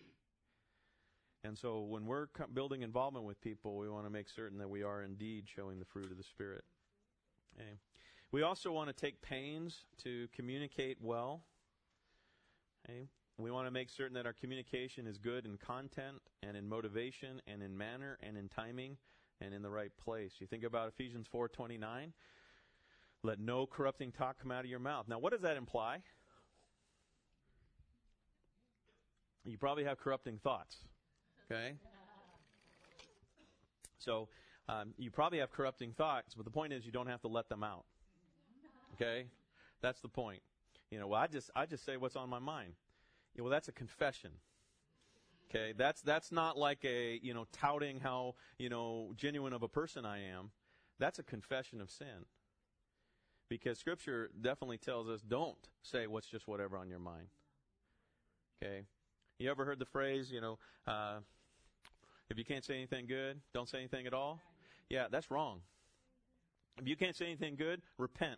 And so when we're building involvement with people, we want to make certain that we are indeed showing the fruit of the Spirit. Okay. We also want to take pains to communicate well. Okay. We want to make certain that our communication is good in content and in motivation and in manner and in timing and in the right place. You think about Ephesians 4:29. Let no corrupting talk come out of your mouth. Now, what does that imply? You probably have corrupting thoughts. Okay? So, you probably have corrupting thoughts, but the point is you don't have to let them out. Okay? That's the point. You know, well, I just say what's on my mind. Yeah, well, that's a confession. Okay? That's not like a, touting how, genuine of a person I am. That's a confession of sin. Because Scripture definitely tells us don't say what's just whatever on your mind. Okay? You ever heard the phrase, if you can't say anything good, don't say anything at all? Yeah, that's wrong. If you can't say anything good, repent.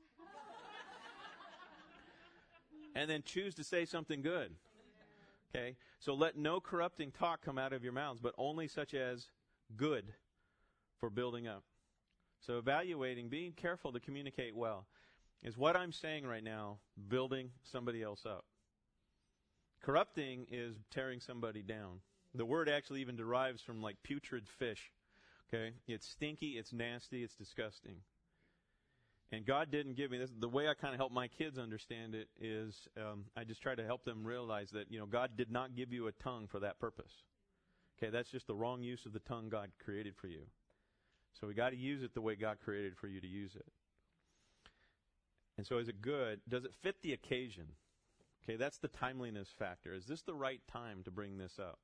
And then choose to say something good. Okay? So let no corrupting talk come out of your mouths, but only such as good for building up. So evaluating, being careful to communicate well. is what I'm saying right now building somebody else up? Corrupting is tearing somebody down. The word actually even derives from like putrid fish. Okay? It's stinky, it's nasty, it's disgusting. And God didn't give me this. The way I kind of help my kids understand it is I just try to help them realize that, God did not give you a tongue for that purpose. Okay, that's just the wrong use of the tongue God created for you. So we got to use it the way God created for you to use it. And so is it good? Does it fit the occasion? Okay, that's the timeliness factor. Is this the right time to bring this up?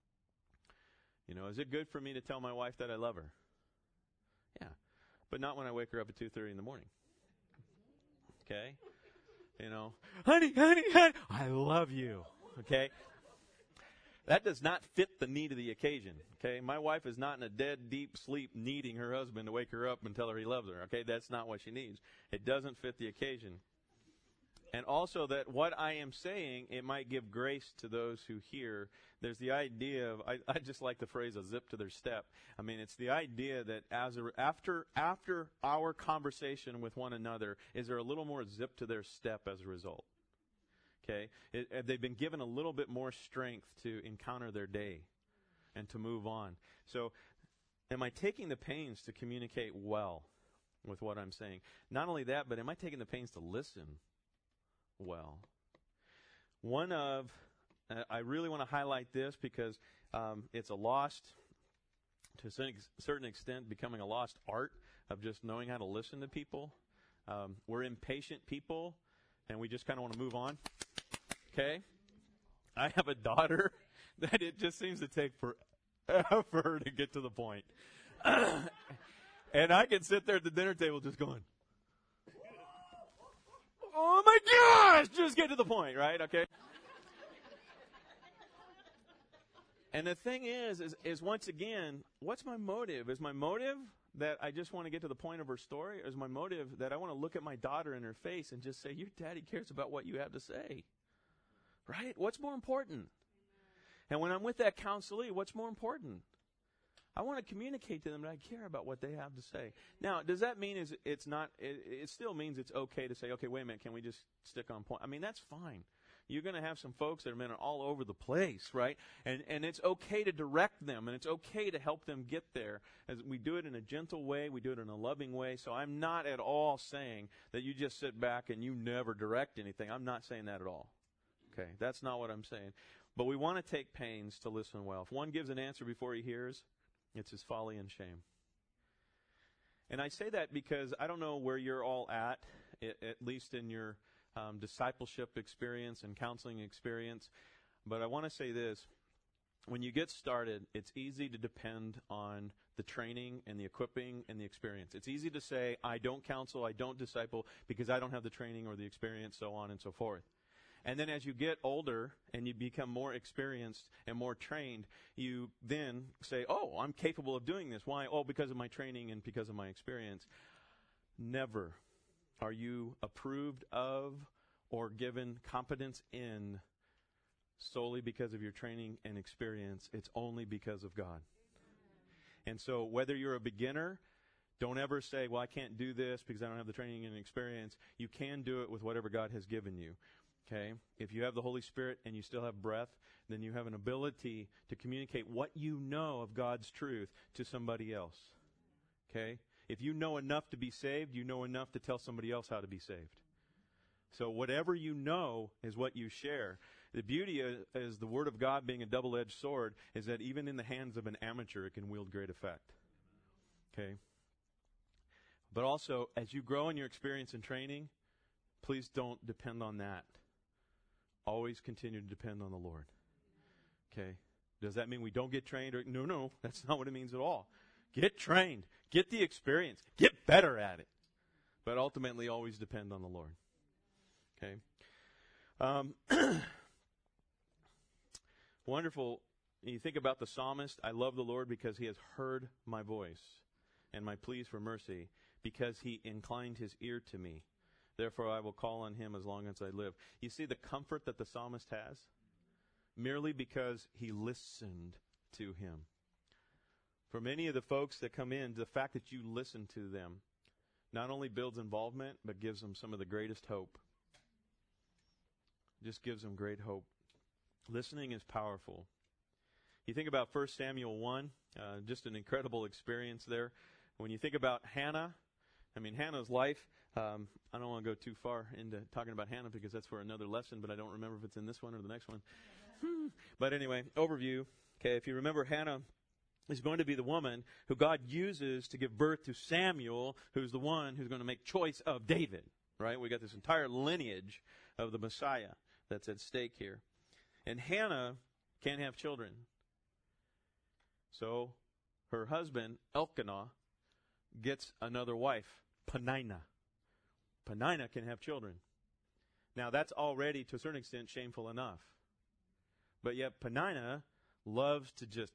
Is it good for me to tell my wife that I love her? Yeah, but not when I wake her up at 2:30 in the morning. Okay? Honey, I love you. Okay? That does not fit the need of the occasion. Okay? My wife is not in a dead, deep sleep needing her husband to wake her up and tell her he loves her. Okay? That's not what she needs. It doesn't fit the occasion. And also that what I am saying, it might give grace to those who hear. There's the idea of, I just like the phrase, a zip to their step. I mean, it's the idea that after our conversation with one another, is there a little more zip to their step as a result? Okay? They've been given a little bit more strength to encounter their day and to move on. So, am I taking the pains to communicate well with what I'm saying? Not only that, but am I taking the pains to listen well? I really want to highlight this because it's a lost, to a certain extent, becoming a lost art of just knowing how to listen to people. We're impatient people, and we just kind of want to move on. Okay? I have a daughter that it just seems to take forever to get to the point. And I can sit there at the dinner table just going, oh my gosh, just get to the point, right? Okay. And the thing is once again, what's my motive? Is my motive that I just want to get to the point of her story? Or is my motive that I want to look at my daughter in her face and just say, your daddy cares about what you have to say? Right? What's more important? And when I'm with that counselee, what's more important? I want to communicate to them that I care about what they have to say. Now, does that mean it still means it's okay to say, okay, wait a minute, can we just stick on point? I mean, that's fine. You're going to have some folks that are all over the place, right? And it's okay to direct them, and it's okay to help them get there. As we do it in a gentle way, we do it in a loving way. So I'm not at all saying that you just sit back and you never direct anything. I'm not saying that at all. Okay, that's not what I'm saying. But we want to take pains to listen well. If one gives an answer before he hears, it's his folly and shame. And I say that because I don't know where you're all at least in your discipleship experience and counseling experience. But I want to say this. When you get started, it's easy to depend on the training and the equipping and the experience. It's easy to say, I don't counsel, I don't disciple because I don't have the training or the experience, so on and so forth. And then as you get older and you become more experienced and more trained, you then say, oh, I'm capable of doing this. Why? Oh, because of my training and because of my experience. Never are you approved of or given competence in solely because of your training and experience. It's only because of God. And so whether you're a beginner, don't ever say, well, I can't do this because I don't have the training and experience. You can do it with whatever God has given you. Okay? If you have the Holy Spirit and you still have breath, then you have an ability to communicate what you know of God's truth to somebody else. Okay? If you know enough to be saved, you know enough to tell somebody else how to be saved. So whatever you know is what you share. The beauty is the Word of God being a double-edged sword is that even in the hands of an amateur, it can wield great effect. Okay? But also, as you grow in your experience and training, please don't depend on that. Always continue to depend on the Lord. Okay? Does that mean we don't get trained? No, that's not what it means at all. Get trained. Get the experience. Get better at it. But ultimately, always depend on the Lord. Okay? Wonderful. You think about the psalmist. I love the Lord because he has heard my voice and my pleas for mercy, because he inclined his ear to me. Therefore, I will call on him as long as I live. You see the comfort that the psalmist has? Merely because he listened to him. For many of the folks that come in, the fact that you listen to them, not only builds involvement, but gives them some of the greatest hope. Just gives them great hope. Listening is powerful. You think about 1 Samuel 1, just an incredible experience there. When you think about Hannah, Hannah's life, I don't want to go too far into talking about Hannah because that's for another lesson, but I don't remember if it's in this one or the next one. But anyway, overview. Okay, if you remember, Hannah is going to be the woman who God uses to give birth to Samuel, who's the one who's going to make choice of David, right? We got this entire lineage of the Messiah that's at stake here. And Hannah can't have children. So her husband, Elkanah, gets another wife, Peninnah. Peninnah can have children. Now, that's already, to a certain extent, shameful enough. But yet Peninnah loves to just,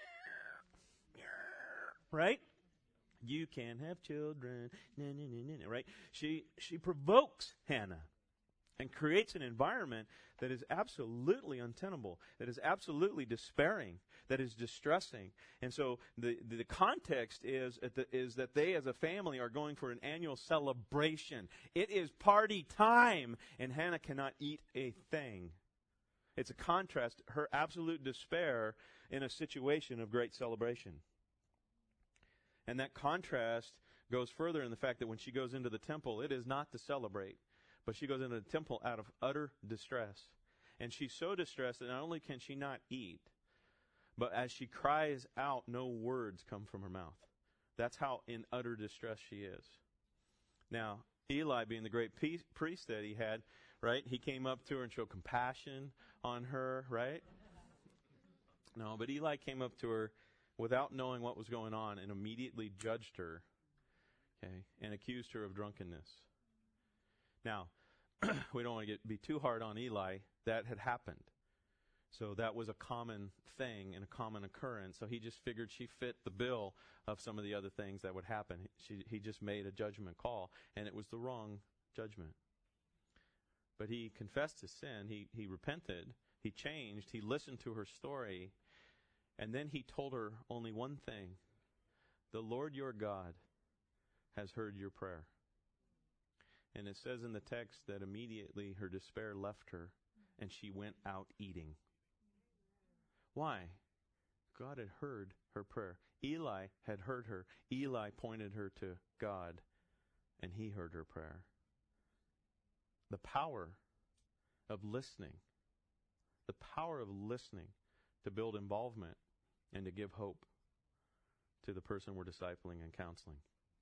right? You can't have children, right? She provokes Hannah and creates an environment that is absolutely untenable, that is absolutely despairing, that is distressing. And so the context is that they as a family are going for an annual celebration. It is party time, and Hannah cannot eat a thing. It's a contrast, her absolute despair in a situation of great celebration. And that contrast goes further in the fact that when she goes into the temple, it is not to celebrate, but she goes into the temple out of utter distress. And she's so distressed that not only can she not eat, but as she cries out, no words come from her mouth. That's how in utter distress she is. Now, Eli, being the great priest that he had, right, he came up to her and showed compassion on her, right? No, but Eli came up to her without knowing what was going on and immediately judged her, okay, and accused her of drunkenness. Now, we don't want to be too hard on Eli. That had happened. So that was a common thing and a common occurrence. So he just figured she fit the bill of some of the other things that would happen. He just made a judgment call, and it was the wrong judgment. But he confessed his sin. He repented. He changed. He listened to her story. And then he told her only one thing. The Lord your God has heard your prayer. And it says in the text that immediately her despair left her and she went out eating. Why? God had heard her prayer. Eli had heard her. Eli pointed her to God, and he heard her prayer. The power of listening. The power of listening to build involvement and to give hope to the person we're discipling and counseling.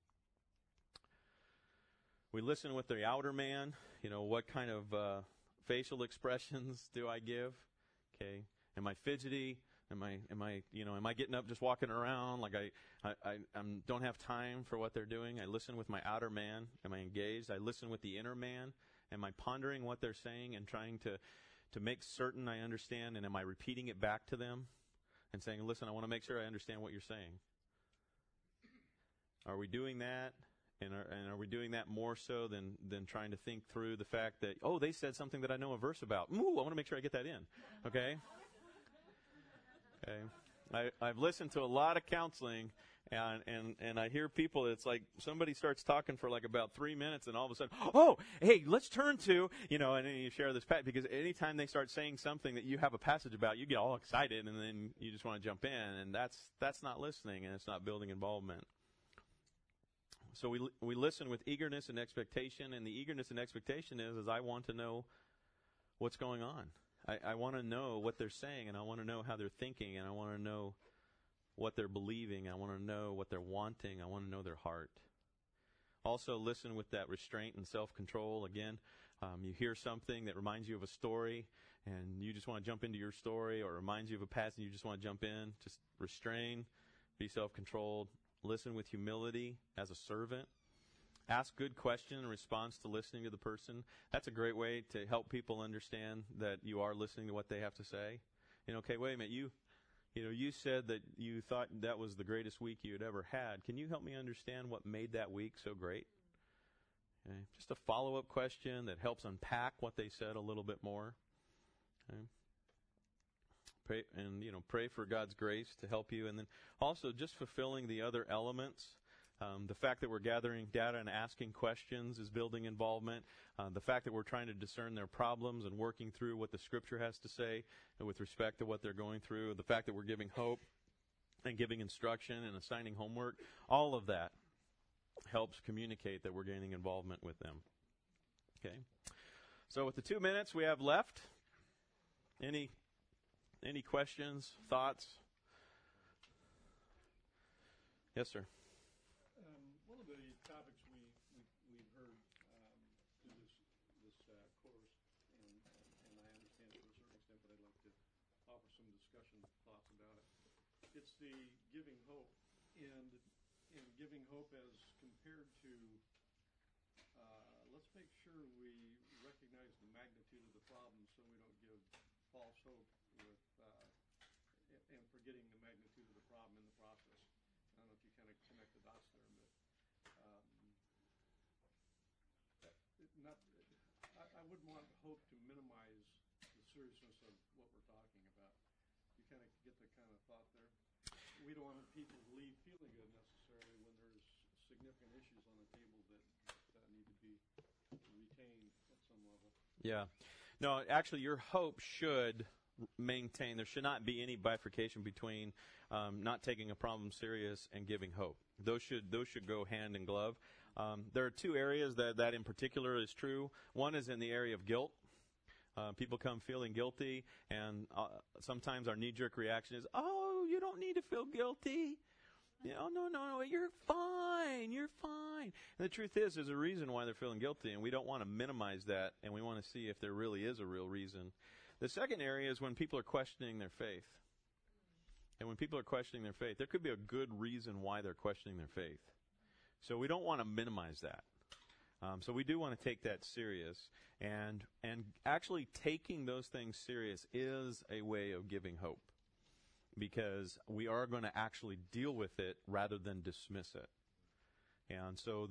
We listen with the outer man. What kind of facial expressions do I give? Okay. Am I fidgety? Am I getting up just walking around like I don't have time for what they're doing? I listen with my outer man. Am I engaged? I listen with the inner man. Am I pondering what they're saying and trying to make certain I understand? And am I repeating it back to them and saying, listen, I want to make sure I understand what you're saying? Are we doing that? And are we doing that more so than trying to think through the fact that, they said something that I know a verse about. Ooh, I want to make sure I get that in. Okay? Okay. I've listened to a lot of counseling, and I hear people, it's like somebody starts talking for like about 3 minutes, and all of a sudden, hey, let's turn to, and then you share this passage, because anytime they start saying something that you have a passage about, you get all excited, and then you just want to jump in, and that's not listening, and it's not building involvement. So we listen with eagerness and expectation, and the eagerness and expectation is I want to know what's going on. I want to know what they're saying, and I want to know how they're thinking, and I want to know what they're believing. I want to know what they're wanting. I want to know their heart. Also listen with that restraint and self-control. Again, you hear something that reminds you of a story, and you just want to jump into your story, or reminds you of a past, and you just want to jump in. Just restrain, be self-controlled. Listen with humility as a servant. Ask good question in response to listening to the person. That's a great way to help people understand that you are listening to what they have to say. Okay, wait a minute. You said that you thought that was the greatest week you had ever had. Can you help me understand what made that week so great? Okay. Just a follow-up question that helps unpack what they said a little bit more. Okay. Pray for God's grace to help you, and then also just fulfilling the other elements The fact that we're gathering data and asking questions is building involvement. The fact that we're trying to discern their problems and working through what the Scripture has to say with respect to what they're going through. The fact that we're giving hope and giving instruction and assigning homework. All of that helps communicate that we're gaining involvement with them. Okay. So with the 2 minutes we have left, any questions, thoughts? Yes, sir. One of the topics we've heard through this course, and I understand it to a certain extent, but I'd like to offer some discussion thoughts about it. It's the giving hope, and giving hope as compared to let's make sure we recognize the magnitude of the problem, so we don't give false hope with and forgetting the magnitude of the problem in the process. I don't know if you kind of connect the dots there, but I wouldn't want hope to minimize the seriousness of what we're talking about. You kind of get the kind of thought there. We don't want people to leave feeling good necessarily when there's significant issues on the table that need to be retained at some level. Yeah. No, actually, your hope should maintain. There should not be any bifurcation between not taking a problem serious and giving hope. Those should go hand in glove. There are two areas that in particular is true. One is in the area of guilt. People come feeling guilty, and sometimes our knee-jerk reaction is, "Oh, you don't need to feel guilty. No, you're fine. You're fine." And the truth is, there's a reason why they're feeling guilty, and we don't want to minimize that, and we want to see if there really is a real reason. The second area is when people are questioning their faith. And when people are questioning their faith, there could be a good reason why they're questioning their faith. So we don't want to minimize that. So we do want to take that serious. And actually taking those things serious is a way of giving hope, because we are going to actually deal with it rather than dismiss it. And so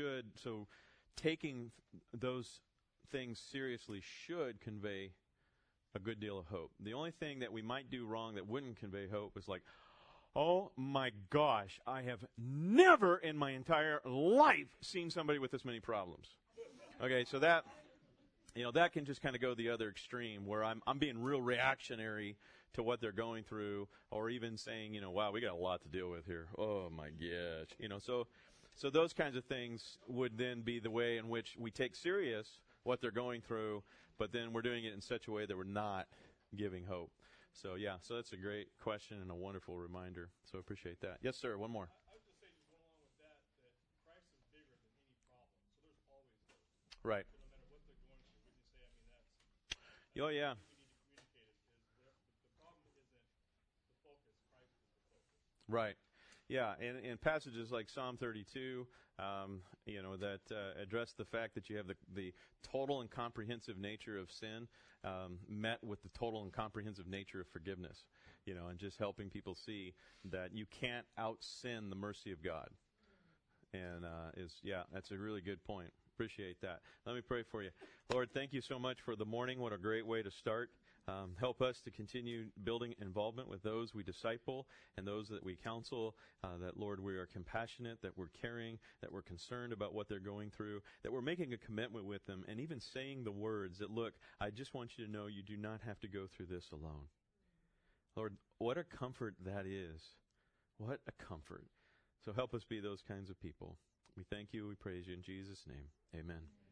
taking those things seriously should convey a good deal of hope. The only thing that we might do wrong that wouldn't convey hope is like, "Oh my gosh, I have never in my entire life seen somebody with this many problems." Okay, so that can just kind of go the other extreme, where I'm being real reactionary to what they're going through, or even saying, "Wow, we got a lot to deal with here. Oh my gosh." So those kinds of things would then be the way in which we take serious what they're going through, but then we're doing it in such a way that we're not giving hope. So that's a great question and a wonderful reminder. So I appreciate that. Yes, sir, one more. I would just say, just going along with that Christ is bigger than any problem. So there's always hope. Right. So no matter what they're going through, wouldn't you say, Oh, yeah. we need to communicate it, is the problem isn't the focus, Christ is the focus. Right. Yeah, and in passages like Psalm 32, that address the fact that you have the total and comprehensive nature of sin met with the total and comprehensive nature of forgiveness, and just helping people see that you can't out-sin the mercy of God. And that's a really good point. Appreciate that. Let me pray for you. Lord, thank you so much for the morning. What a great way to start. Help us to continue building involvement with those we disciple and those that we counsel, that, Lord, we are compassionate, that we're caring, that we're concerned about what they're going through, that we're making a commitment with them, and even saying the words that, "Look, I just want you to know you do not have to go through this alone." Lord, what a comfort that is. What a comfort. So help us be those kinds of people. We thank you. We praise you in Jesus' name. Amen.